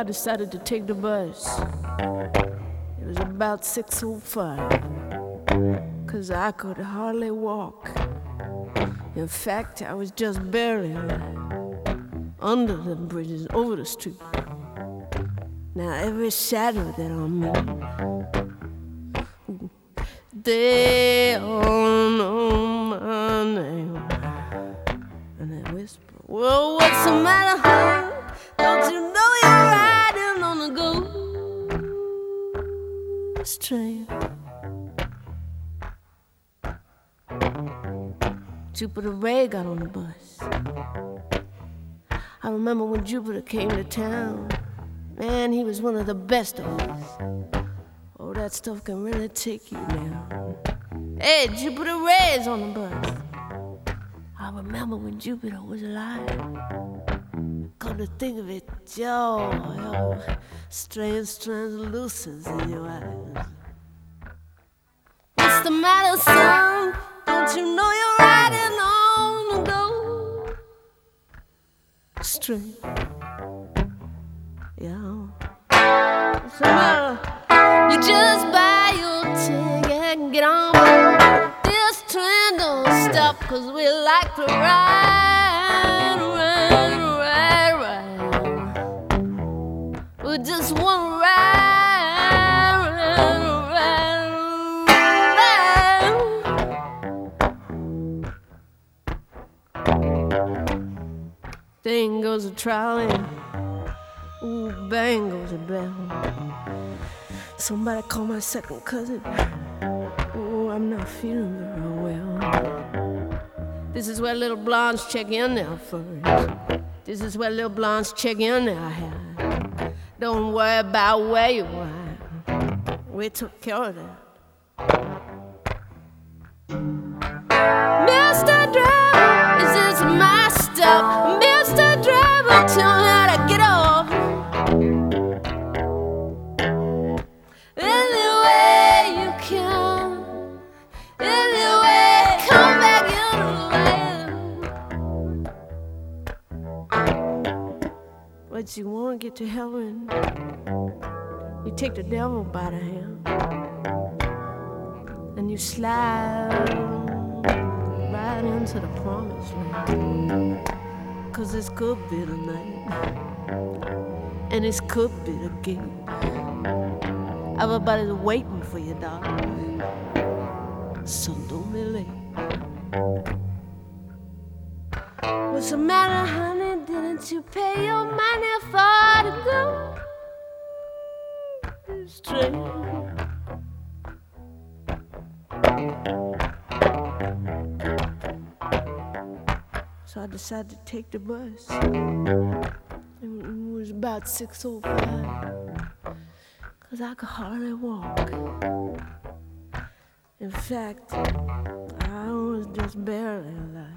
I decided to take the bus. It was about 6:05, 'cause I could hardly walk. In fact, I was just barely alive. Under the bridges, over the street. Now every shadow that on me, they all know my name. And they whisper, well, what's the matter, honey? Don't you know you're riding on a ghost train? Jupiter Ray got on the bus. I remember when Jupiter came to town. Man, he was one of the best of us. Oh, that stuff can really take you down. Hey, Jupiter Ray's on the bus. I remember when Jupiter was alive. Come to think of it, Joe, strange translucence in your eyes. What's the matter, son? Don't you know you're riding on the ghost train? Yeah. What's the matter? You just buy your ticket and get on board. This train don't stop 'cause we like to ride, ride, ride, ride. We just wanna ride, ride, ride, ride. Thing goes a trolley. Ooh, bang goes a bell. Somebody call my second cousin. Oh, I'm not feeling very well. This is where little blondes check in there first. This is where little blondes check in there. Don't worry about where you are. We took care of that. Mr. Driver, is this my stop? Mr. Driver, tell me how to get off. Any way you can, any way, come back in the way. But you want to get to heaven, you take the devil by the hand, and you slide right into the promised land. 'Cause this could be the night, and this could be the gate. Everybody's waiting for you, darling, so don't be late. What's the matter, honey? Didn't you pay your money for to go straight? So I decided to take the bus. It was about 6:05, 'cause I could hardly walk. In fact, I was just barely alive.